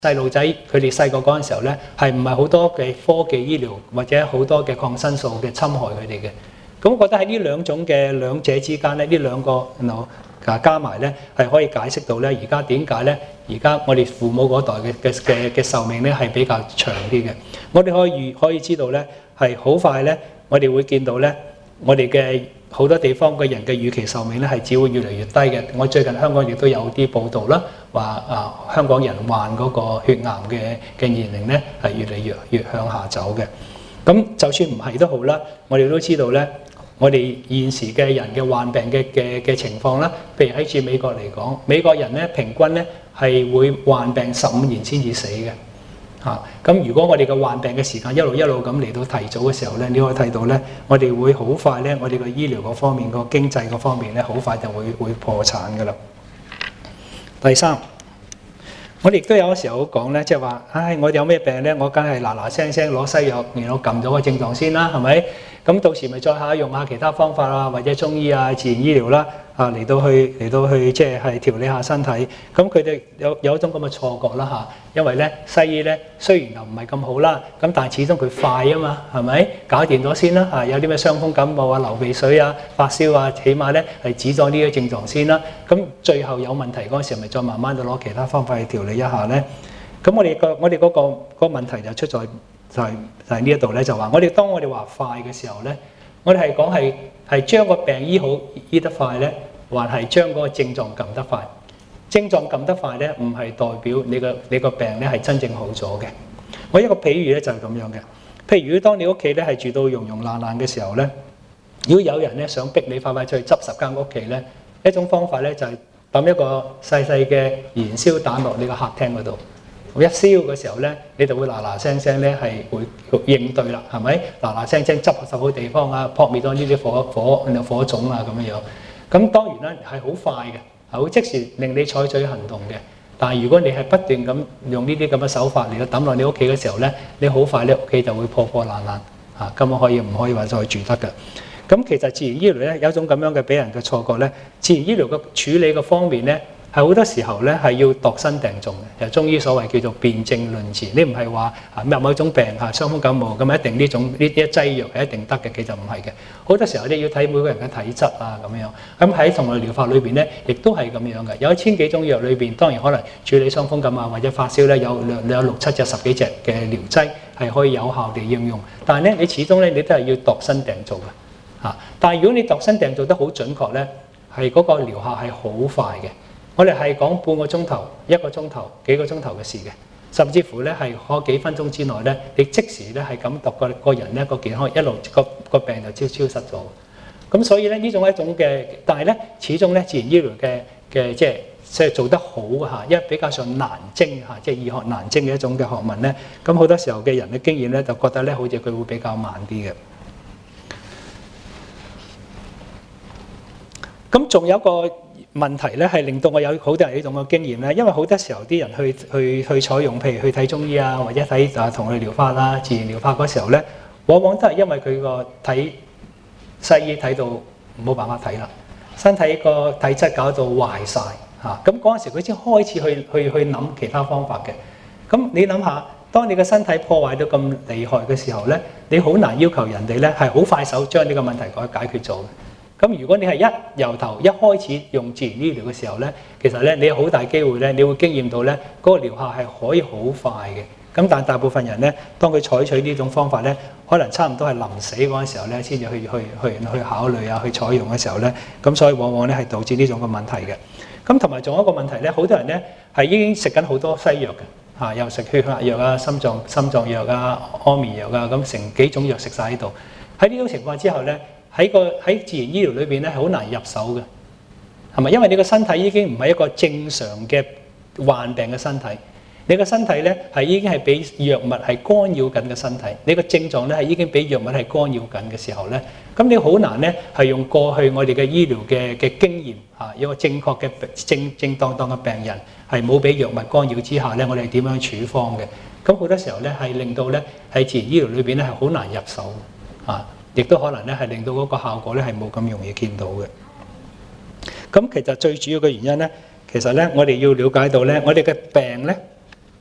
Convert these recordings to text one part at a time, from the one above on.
細路仔佢哋細個嗰陣時候咧，係唔係好多嘅科技醫療或者好多嘅抗生素嘅侵害佢哋嘅？咁我覺得喺呢兩者之間咧，呢兩個加埋咧，係可以解釋到咧，而家點解咧？而家我哋父母嗰代嘅壽命咧係比較長啲嘅。我哋可以知道咧，係好快咧，我哋會見到咧，我哋嘅好多地方嘅人嘅預期壽命咧係只會越嚟越低嘅。我最近香港亦都有啲報道啦，話香港人患嗰個血癌嘅年齡咧係越嚟越向下走嘅。咁就算唔係都好啦，我哋都知道咧，我哋現時嘅人嘅患病嘅情況啦，譬如喺住美國嚟講，美國人咧平均咧係會患病15年先至死嘅。咁如果我哋嘅患病嘅時間一路咁嚟到提早嘅時候咧，你可以睇到咧，我哋會好快咧，我哋個醫療嗰方面、個經濟嗰方面咧，好快就會破產噶啦。第三，我哋亦都有時候講咧，即係話，我哋有咩病咧，我梗係嗱聲攞西藥，然後撳咗個症狀先啦，係咪？咁到時咪再用下其他方法啊，或者中醫啊、自然醫療啦，嚟到去即係調理下身體。咁佢哋有一種咁嘅錯覺啦，因為咧西醫咧雖然又唔係咁好啦，咁但係始終佢快啊嘛，係咪？搞掂咗先啦，有啲咩傷風感冒啊、流鼻水啊、發燒啊，起碼咧係止咗呢啲症狀先啦。咁最後有問題嗰陣時，咪再慢慢就攞其他方法去調理一下咧。咁我哋嗰個問題就出在就係呢一度咧，就話當我哋話快嘅時候咧，我哋係講係將個病醫好醫得快咧，還係將嗰個症狀撳得快？症狀撳得快咧，唔係代表你個病咧係真正好咗嘅。我一個比喻咧就係咁樣嘅。譬如當你屋企咧係住到溶爛嘅時候咧，如果有人咧想逼你快出去執10間屋企咧，一種方法咧就係抌一個細嘅燃燒彈落你個客廳嗰度。一燒嘅時候咧，你就會嗱聲咧係會應對啦，係咪？嗱聲執好地方啊，撲滅咗呢啲火種啊咁樣。咁當然啦，係好快嘅，係會即時令你採取行動嘅。但係如果你係不斷咁用呢啲咁嘅手法嚟到抌落你屋企嘅時候咧，你好快咧屋企就會破爛嚇，咁可以唔可以話再住得嘅？咁其實自然醫療咧有一種咁樣嘅俾人嘅錯覺咧，自然醫療嘅處理嘅方面咧，係好多時候咧係要度身訂造嘅，由中醫所謂叫做辨證論治。你唔係話某種病傷風感冒咁一定呢啲劑藥係一定得嘅，其實唔係嘅。好多時候你要睇每個人嘅體質啊咁樣。咁喺同類療法裏邊咧，亦都係咁樣嘅。有1000幾種藥裏邊，當然可能處理傷風感冒或者發燒咧，有6、7隻、10幾隻嘅療劑係可以有效地應用。但係咧，你始終咧你都係要度身訂造嘅。但係如果你度身訂造得好準確咧，係嗰個療效係好快嘅。我哋係講半個鐘頭、1個鐘頭、幾個鐘頭嘅事嘅，甚至乎咧係可幾分鐘之內咧，你即時咧係感覺個人咧個健康一路個病就消失咗。咁所以咧呢種係一種嘅，但係咧始終咧自然醫療嘅即係做得好嚇，因為比較上難精嚇，即係醫學難精嘅一種嘅學問咧。咁好多時候嘅人嘅經驗咧就覺得咧好似佢會比較慢啲嘅。咁仲有一個問題咧，係令到我有好多人呢種嘅經驗咧，因為好多時候啲人去採用，譬如去睇中醫啊，或者睇同類療法啦、自然療法嗰時候咧，往往都係因為佢個睇西醫睇到冇辦法睇啦，身體個體質搞到壞晒嚇，咁嗰陣時佢先開始去諗其他方法嘅。咁你諗下，當你個身體破壞到咁厲害嘅時候咧，你好難要求人哋咧係好快手將呢個問題解決咗嘅。咁如果你係由頭一開始用自然醫療嘅時候咧，其實咧你有好大機會咧，你會經驗到咧嗰個療效係可以好快嘅。咁但係大部分人咧，當佢採取呢種方法咧，可能差唔多係臨死嗰陣時候咧，先至去考慮啊，去採用嘅時候咧，咁所以往往咧係導致呢種嘅問題嘅。咁同埋仲有一個問題咧，好多人咧係已經食緊好多西藥嘅嚇，又食血壓藥啊、心臟藥啊、安眠藥啊，咁成幾種藥食晒喺度。喺呢種情況之後咧，喺自然醫療裏邊咧係好難入手嘅，係咪？因為你個身體已經唔係一個正常嘅患病嘅身體，你個身體咧係已經係俾藥物係干擾緊嘅身體，你個症狀咧係已經俾藥物係干擾緊嘅時候咧，咁你好難咧係用過去我哋嘅醫療嘅經驗嚇，有個正確嘅正當嘅病人係冇俾藥物干擾之下咧，我哋點樣處方嘅？咁好多時候咧係令到咧喺自然醫療裏邊咧係好難入手嚇。亦都可能咧係令到嗰個效果咧係冇咁容易見到嘅。咁其實最主要嘅原因咧，其實咧我哋要了解到咧，我哋嘅病咧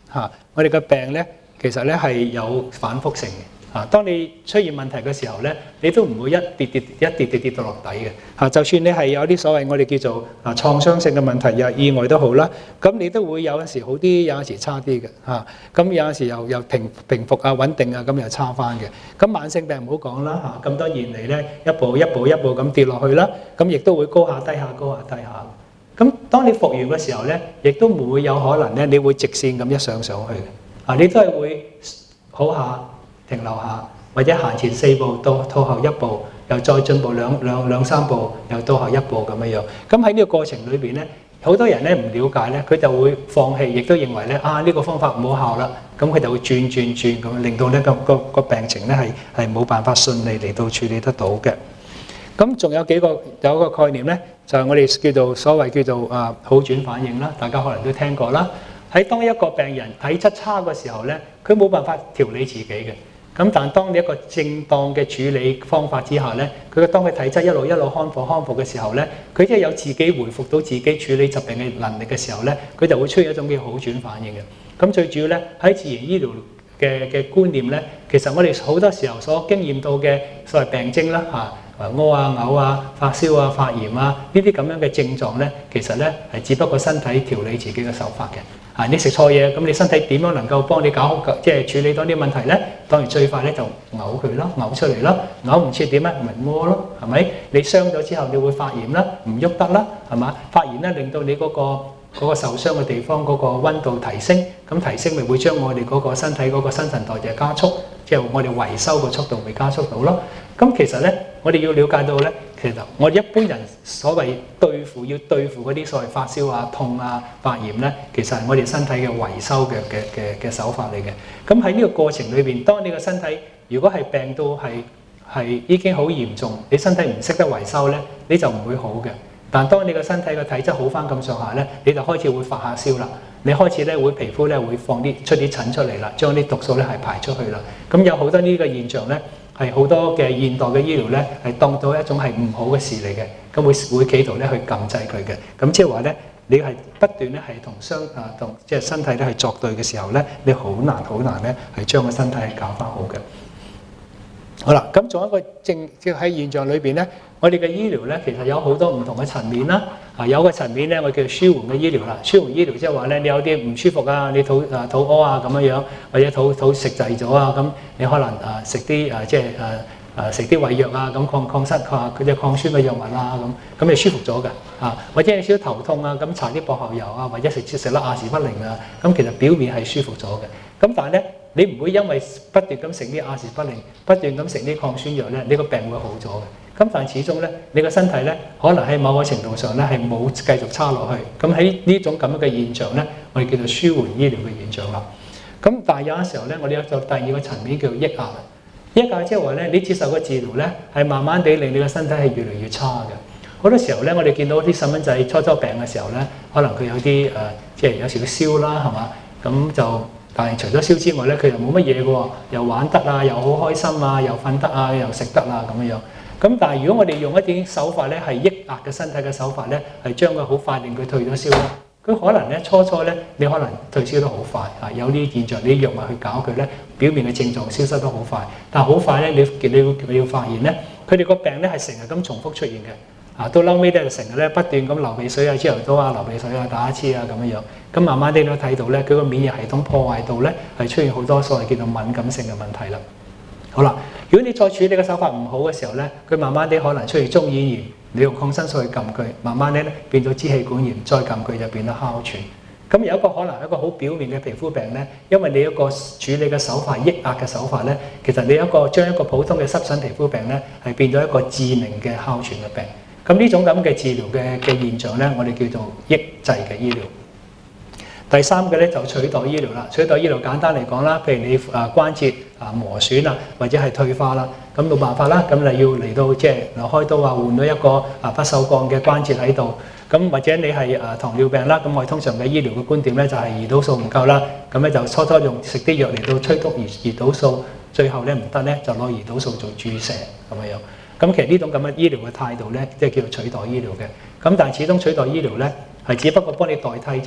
嚇，我哋嘅病咧其實咧係有反覆性嘅。當你出現問題嘅時候咧，你都唔會一跌到落底嘅。就算你係有啲所謂我哋叫做創傷性嘅問題，又意外都好啦，咁你都會有陣時好啲，有陣時差啲嘅。咁有陣時又平復啊、穩定啊，咁又差翻嘅。咁慢性病唔好講啦，咁多年嚟咧一步咁跌落去啦，咁亦都會高下低下。咁當你復原嘅時候咧，亦都唔會有可能咧，你會直線咁一上去嘅。你都係會好下，停留下，或者行前4步到退後1步，又再進步兩三步，又到後1步咁樣。咁喺呢個過程裏邊咧，好多人咧唔了解咧，佢就會放棄，亦都認為咧呢個方法唔好效啦。咁佢就會轉咁，令到咧個病情咧係冇辦法順利嚟到處理得到嘅。咁仲有一個概念咧，就係我哋所謂叫做好轉反應啦，大家可能都聽過啦。喺當一個病人體質差嘅時候咧，佢冇辦法調理自己嘅。咁但當你一個正當嘅處理方法之下咧，當佢體質一路康復嘅時候咧，佢即係有自己回復到自己處理疾病嘅能力嘅時候咧，佢就會出現一種叫好轉反應嘅。咁最主要咧喺自然醫療嘅觀念咧，其實我哋好多時候所經驗到嘅所謂病徵啦屙啊、嘔啊、發燒啊、發炎啊呢啲咁樣嘅症狀咧，其實咧係只不過身體調理自己嘅手法嘅。你食錯嘢，咁你身體點樣能夠幫你搞好，即係處理多啲問題咧？當然最快咧就嘔佢咯，嘔出嚟咯，嘔唔切點啊？咪屙咯，係咪？你傷咗之後，你會發炎啦，唔喐得啦，係嘛？發炎咧令到你嗰個受傷嘅地方嗰個溫度提升，咁提升咪會將我哋嗰個身體嗰個新陳代謝加速，即係我哋維修嘅速度咪加速到咯。咁其實咧，我哋要了解到咧，其實我哋一般人所謂要對付嗰啲所謂發燒啊、痛啊、發炎咧，其實係我哋身體嘅維修嘅手法嚟嘅。咁喺呢個過程裏邊，當你個身體如果係病到係已經好嚴重，你身體唔識得維修咧，你就唔會好嘅。但當你個身體嘅體質好翻咁上下咧，你就開始會發下燒啦。你開始咧會皮膚咧會出啲疹出嚟啦，將啲毒素咧係排出去啦。咁有好多呢個現象咧，係好多嘅現代嘅醫療咧係當到一種係唔好嘅事嚟嘅，咁會企圖咧去禁制佢嘅。咁即係話咧，你係不斷咧係同即係身體咧係作對嘅時候咧，你好難咧係將個身體係搞翻好嘅。好啦，咁仲有一個即係喺現象裏邊咧，我哋嘅醫療咧其實有好多唔同嘅層面啦。有個層面咧，我叫舒緩嘅醫療啦。舒緩醫療即係話咧，你有啲唔舒服啊，你肚屙啊咁樣，或者肚食滯咗啊，咁你可能食啲食啲胃藥啊，咁抗塞嗰啲抗酸嘅藥物啊，咁你舒服咗嘅。或者有少少頭痛啊，咁搽啲薄荷油啊，或者食粒亞士不靈啊，咁其實表面係舒服咗嘅。咁但係咧，你唔會因為不斷咁食啲亞士不靈，不斷咁食啲抗酸藥咧，你個病會好咗嘅。咁但係始終咧，你個身體咧，可能喺某個程度上咧係冇繼續差落去。咁喺呢種咁樣嘅現象咧，我哋叫做舒緩醫療嘅現象啦。咁但係有陣時候咧，我哋有第二個層面叫做抑壓。抑壓即係話咧，你接受個治療咧，係慢慢地令你個身體係越嚟越差嘅。好多時候咧，我哋見到啲細蚊仔初病嘅時候咧，可能佢有啲即係有少少燒啦，係嘛？咁就但係除咗燒之外咧，佢又冇乜嘢嘅喎，又玩得啊，又好開心啊，又瞓得啊，又食得啊咁樣。咁但係如果我哋用一啲手法咧，係抑壓嘅身體嘅手法咧，係將佢好快令佢退咗燒啦。佢可能咧初咧，你可能退燒得好快有啲現象，你啲藥物去搞佢咧，表面嘅症狀消失得好快。但係好快咧，你要發現咧，佢哋個病咧係成日咁重複出現嘅。到嬲尾咧，成日咧不斷咁流鼻水啊、朝頭早啊、流鼻水啊、打乞嗤啊咁樣。咁慢慢啲都睇到咧，佢個免疫系統破壞到咧，係出現好多所謂叫做敏感性嘅問題啦。好啦，如果你再處理嘅手法唔好嘅時候咧，佢慢慢啲可能出現中耳炎，你用抗生素去撳佢，慢慢啲咧變咗支氣管炎，再撳佢就變咗哮喘。咁有一個可能一個好表面嘅皮膚病咧，因為你一個處理嘅手法、抑壓嘅手法咧，其實你將一個普通嘅濕疹皮膚病咧，係變咗一個致命嘅哮喘嘅病。咁呢種咁嘅治療嘅現象咧，我哋叫做抑制嘅醫療。第三個咧就取代醫療啦。取代醫療簡單嚟講啦，譬如你關節磨損啊，或者係退化啦，咁冇辦法啦，咁你要嚟到即係開刀啊，換咗一個不鏽鋼嘅關節喺度。咁或者你係糖尿病啦，咁我哋通常嘅醫療嘅觀點咧就係胰島素唔夠啦，咁咧就初用食啲藥嚟到催谷胰島素，最後咧唔得咧就攞胰島素做注射咁樣。咁其實呢種咁嘅醫療嘅態度咧，即係叫做取代醫療嘅。咁但係始終取代醫療咧係只不過幫你代替啫，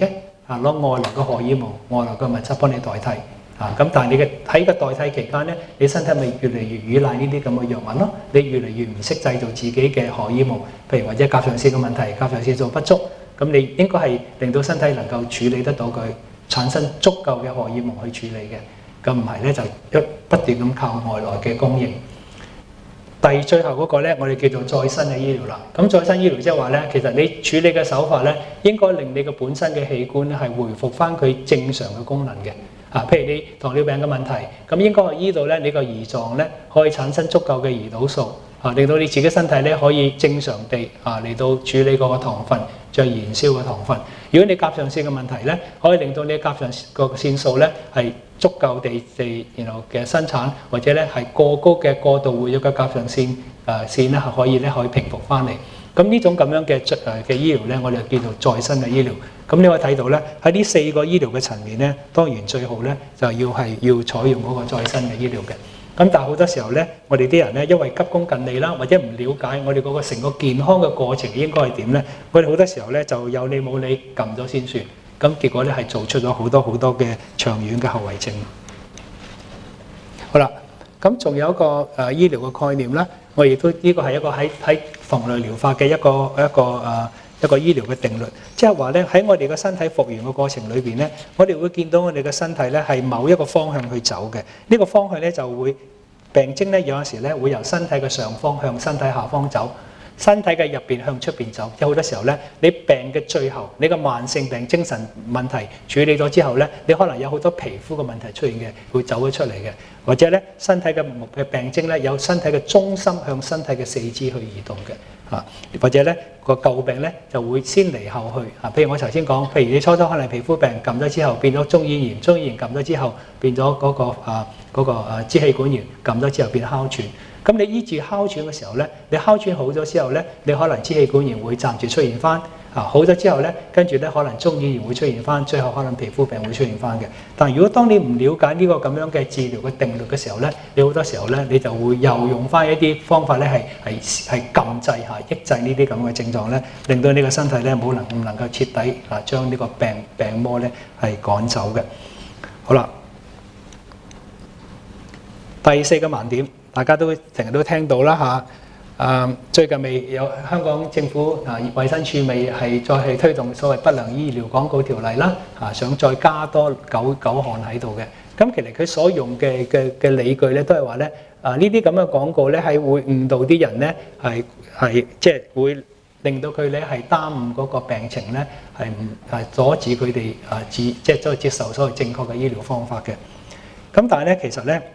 攞外來嘅荷爾蒙、外來嘅物質幫你代替咁，但係你喺個代替期間咧，你身體咪越嚟越依賴呢啲咁嘅藥物咯，你越嚟越唔識製造自己嘅荷爾蒙，譬如或者甲狀腺嘅問題，甲狀腺素不足，咁你應該係令到身體能夠處理得到佢，產生足夠嘅荷爾蒙去處理嘅，咁唔係咧就不斷咁靠外來嘅供應。最後嗰個咧，我哋叫做再生嘅醫療啦。咁再生醫療即係話咧，其實你處理嘅手法咧，應該令你嘅本身嘅器官咧係回復翻佢正常嘅功能嘅。譬如你糖尿病嘅問題，咁應該係醫到咧你個胰臟咧可以產生足夠嘅胰島素，令到你自己身體咧可以正常地嚟到處理嗰個糖分，再燃燒嘅糖分。如果你甲狀腺嘅問題咧，可以令到你甲狀腺素咧係足夠地嘅生產，或者咧係過高嘅過度活躍嘅甲狀腺腺咧係可以平復翻嚟。咁呢種咁樣嘅醫療咧，我哋就叫做再生嘅醫療。咁你可以睇到咧，喺呢4個醫療嘅層面咧，當然最好咧就要採用嗰個再生嘅醫療嘅。咁但係好多時候咧，我哋啲人咧因為急功近利啦，或者唔了解我哋嗰個成個健康嘅過程應該係點咧，我哋好多時候咧就有理冇理撳咗先算。咁結果咧係做出咗好多嘅長遠嘅後遺症。好啦，咁仲有一個醫療嘅概念啦，我亦都呢個係一個喺同類療法嘅一個醫療嘅定律，即係話咧喺我哋嘅身體復原嘅過程裏邊咧，我哋會見到我哋嘅身體咧係某一個方向去走嘅。呢個方向咧就會病徵咧有陣時咧會由身體嘅上方向身體下方走。身體嘅入邊向出邊走，即係好多時候咧，你病嘅最後，你個慢性病、精神問題處理咗之後咧，你可能有好多皮膚嘅問題出現嘅，會走咗出嚟嘅，或者咧身體嘅病徵咧，有身體嘅中心向身體嘅四肢去移動嘅，或者咧個舊病咧就會先嚟後去，譬如我頭先講，譬如你初可能皮膚病撳咗之後變咗中耳炎，中耳炎撳咗之後變咗嗰個支氣管炎，撳咗之後變哮喘。咁你醫治哮喘嘅時候咧，你哮喘好咗之後咧，你可能支氣管炎會暫時出現翻，好咗之後咧，跟住咧可能中耳炎會出現翻，最後可能皮膚病會出現翻嘅。但係如果當你唔了解呢個咁樣嘅治療嘅定律嘅時候咧，你好多時候咧你就會又用翻一啲方法咧係禁制抑制呢啲咁嘅症狀咧，令到你個身體咧唔能夠徹底將呢個病魔咧係趕走嘅。好啦，第4個盲點。大家都成日都聽到啦最近未有香港政府衛生署未係再係推動所謂不良醫療廣告條例啦，想再加多9項喺度嘅。咁其實佢所用嘅理據咧，都係話咧呢啲咁嘅廣告咧係會誤導啲人咧，係即係會令到佢咧係耽誤嗰個病情咧，係阻止佢哋即係再接受所謂正確嘅醫療方法嘅。咁但係咧其實咧。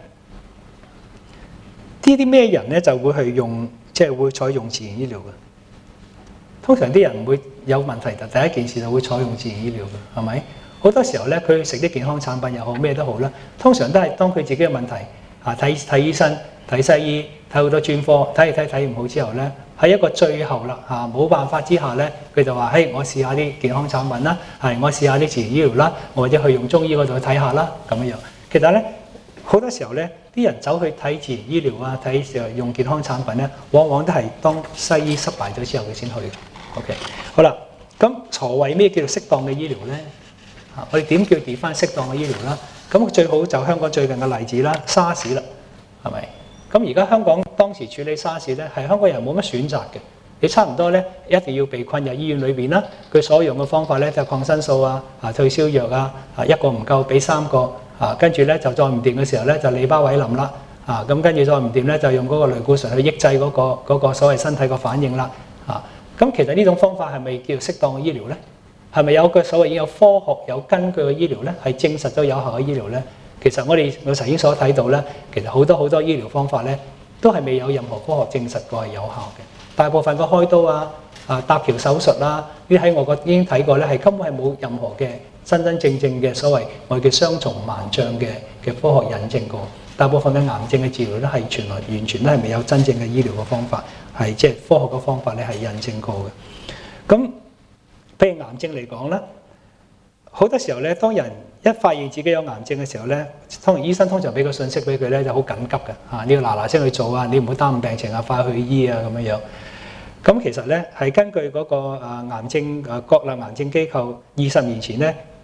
呢啲咩人咧就會去用，即係會採用自然醫療嘅。通常啲人唔會有問題，第一件事就會採用自然醫療嘅，係咪？好多時候咧，佢食啲健康產品又好，咩都好啦。通常都係當佢自己嘅問題睇醫生、睇西醫、睇好多專科，睇唔好之後咧，喺一個最後啦冇辦法之下咧，佢就話：我試下啲健康產品啦，我試下啲自然醫療啦，或者去用中醫嗰度去睇下啦，咁樣。其實咧。好多時候咧，啲人走去睇自然醫療用健康產品咧，往往都係當西醫失敗咗之後佢先去。OK， 好啦，咁何謂咩叫做適當嘅醫療咧？我哋點叫 define 適當嘅醫療啦？咁最好就香港最近嘅例子啦，沙士啦，係咪？咁而家香港當時處理沙士咧，係香港人冇乜選擇嘅，你差唔多咧一定要被困入醫院裏邊啦。佢所用嘅方法咧就係抗生素退燒藥一個唔夠俾3個。跟住咧就再唔掂嘅時候咧就利巴韋林啦，咁跟住再唔掂咧就用嗰個類固醇去抑制嗰個所謂身體個反應啦，咁其實呢種方法係咪叫適當嘅醫療咧？係咪有個所謂已經有科學有根據嘅醫療咧？係證實咗有效嘅醫療咧？其實我頭先所睇到咧，其實好多醫療方法咧都係未有任何科學證實過係有效嘅。大部分嘅開刀搭橋手術啦，呢啲喺我已經睇過咧，係根本係冇任何嘅真正嘅所謂我哋叫雙重盲象嘅科學引證過。大部分嘅癌症嘅治療咧係完全都係未有真正嘅醫療嘅方法，係即係科學嘅方法咧係印證過嘅。咁譬如癌症嚟講咧，好多時候咧，當人一發現自己有癌症嘅時候咧，醫生通常俾個信息俾佢咧就好緊急嘅，你要嗱聲去做你唔好耽誤病情快去醫咁樣樣。咁其實咧係根據嗰個癌症國立癌症機構20年前咧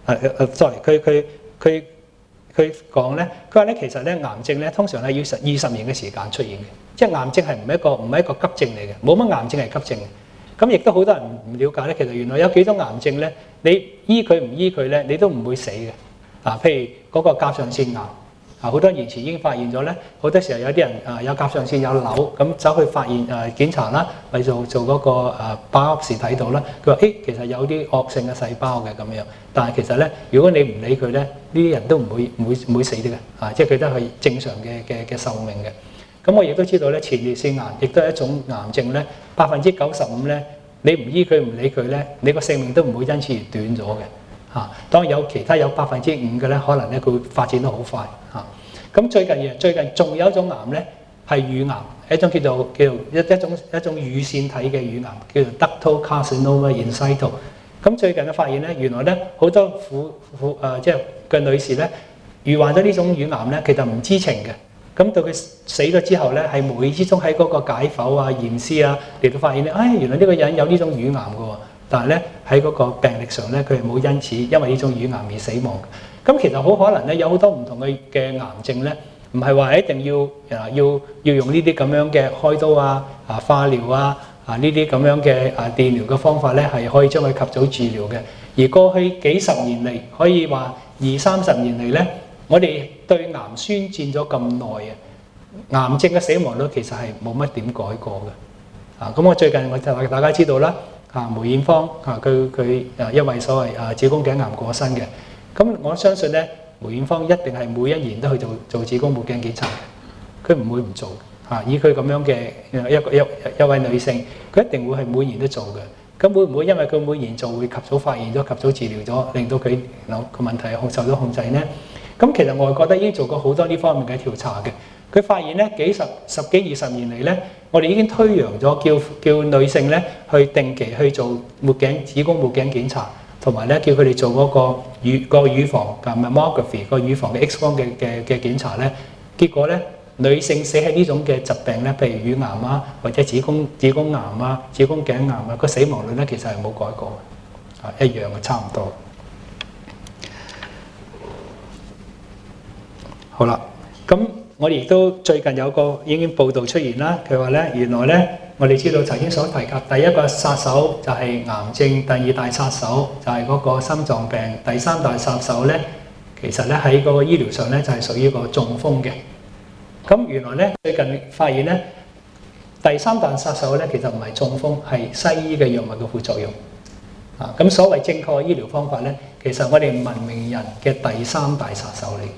sorry， 佢講咧，佢話咧其實咧癌症咧通常係要20年嘅時間出現嘅，即係癌症係唔係一個急症嚟嘅，冇乜癌症係急症嘅。咁亦都好多人唔了解咧，其實原來有幾種癌症咧，你醫佢唔醫佢咧，你都唔會死嘅。譬如嗰個甲狀腺癌，好多年前已經發現咗咧，好多時候有啲人有甲狀腺有瘤，咁走去發現檢查啦，去做嗰個biopsy睇到啦，佢話其實有啲惡性嘅細胞嘅咁樣，但係其實咧，如果你唔理佢咧，呢啲人都唔會死啲嘅，即係佢都係正常嘅壽命嘅。咁我亦都知道咧，前列腺癌亦都係一種癌症咧，95%咧，你唔醫佢唔理佢咧，你個性命都唔會因此而短咗嘅。當然有其他有5%嘅咧，可能咧佢會發展得好快嚇。咁最近仲有一種癌咧係乳癌，一種叫做一種乳腺體嘅乳癌，叫做 ductal carcinoma in situ。咁最近嘅發現咧，原來咧好多即係嘅女士咧，遇患咗呢種乳癌咧，其實唔知情嘅。咁到佢死咗之後咧，係無意之中喺嗰個解剖啊、驗屍啊嚟到發現咧，原來呢個人有呢種乳癌嘅喎。但係咧喺嗰個病歷上咧，佢係冇因此因為呢種乳癌而死亡。咁其實好可能咧，有好多唔同嘅癌症咧，唔係話一定要用呢啲咁樣嘅開刀化療呢啲咁樣嘅電療嘅方法咧，係可以將佢及早治療嘅。而過去幾十年嚟，可以話20-30年嚟咧，我哋對癌宣戰咗咁耐癌症嘅死亡率其實係冇乜點改過嘅。咁我最近我就話大家知道啦。梅艷芳佢因為所謂子宮頸癌過身嘅，咁我相信咧梅艷芳一定係每一年都去做子宮抹鏡檢查嘅，佢唔會唔做以佢咁樣嘅一位女性，佢一定會係每年都做嘅。咁會唔會因為佢每年做會及早發現咗、及早治療咗，令到佢個問題受到控制呢？咁其實外國都已經做過好多呢方面嘅調查嘅。佢發現咧十幾20年嚟咧，我哋已經推揚咗叫女性咧去定期去做子宮抹鏡檢查，同埋咧叫佢哋做嗰個乳房嘅 mammography 個乳房嘅 X 光嘅檢查咧，結果咧女性死喺呢種嘅疾病咧，譬如乳癌或者子宮癌子宮頸癌個死亡率咧其實係冇改過嘅，一樣嘅差唔多。好啦，咁。我哋亦都最近有個已經報道出現啦，佢話咧原來咧我哋知道曾經所提及第一個殺手就係癌症，第二大殺手就係嗰個心臟病，第三大殺手咧其實咧喺嗰個醫療上咧就係屬於個中風嘅。咁原來咧最近發現咧第三大殺手咧其實唔係中風，係西醫嘅藥物嘅副作用。咁所謂正確嘅醫療方法咧，其實我哋文明人嘅第三大殺手嚟。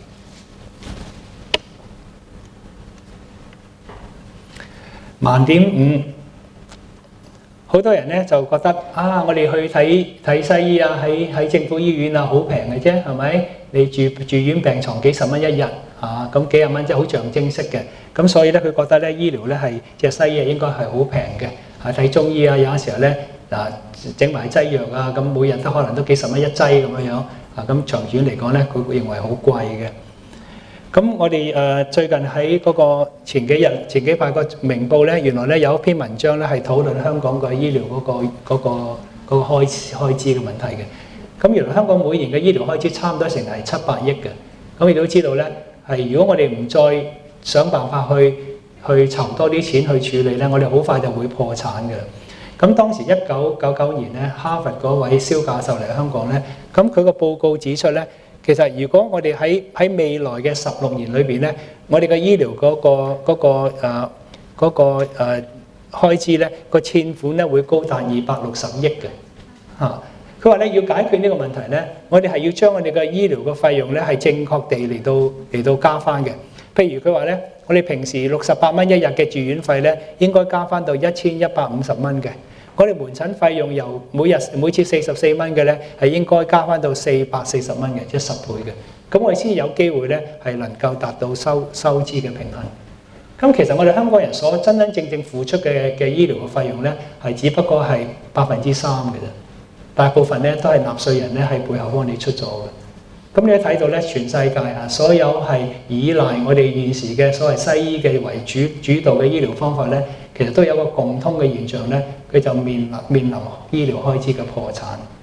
盲點5，好多人咧就覺得我哋去睇西醫喺政府醫院好平嘅啫，係咪？你住院病床幾十蚊一日咁幾十蚊即係好象徵式嘅。咁所以咧佢覺得咧醫療咧係即係西醫應該係好平嘅。睇中醫有陣時候咧整埋劑藥咁每日都可能都幾十蚊一劑咁樣咁長遠嚟講咧，佢認為好貴嘅。咁我哋最近喺嗰個前幾排個明報咧，原來咧有一篇文章咧係討論香港個醫療嗰個開支嘅問題嘅。咁原來香港每年嘅醫療開支差唔多成係700億嘅。咁你都知道咧，係如果我哋唔再想辦法去籌多啲錢去處理咧，我哋好快就會破產嘅。咁當時1999年咧，哈佛嗰位蕭教授嚟香港咧，咁佢個報告指出咧。其實，如果我哋喺未來嘅16年裏邊咧，我哋嘅醫療嗰個開支咧，個欠款咧會高達260億嘅。佢話咧要解決呢個問題咧，我哋係要將我哋嘅醫療嘅費用咧係正確地嚟到加翻嘅。譬如佢話咧，我哋平時68蚊一日嘅住院費咧，應該加翻到1150蚊嘅。我哋門診費用由每次44蚊嘅咧，係應該加翻到440蚊嘅，即係10倍嘅。咁我哋先有機會咧係能夠達到收支嘅平衡。咁其實我哋香港人所真正付出嘅醫療嘅費用咧，係只不過係3%嘅啫。大部分咧都係納稅人咧喺背後幫你出咗嘅。咁你睇到咧，全世界所有係依賴我哋現時嘅所謂西醫嘅為主導嘅醫療方法咧，其實都有個共通嘅現象咧，佢就面臨醫療開支嘅破產。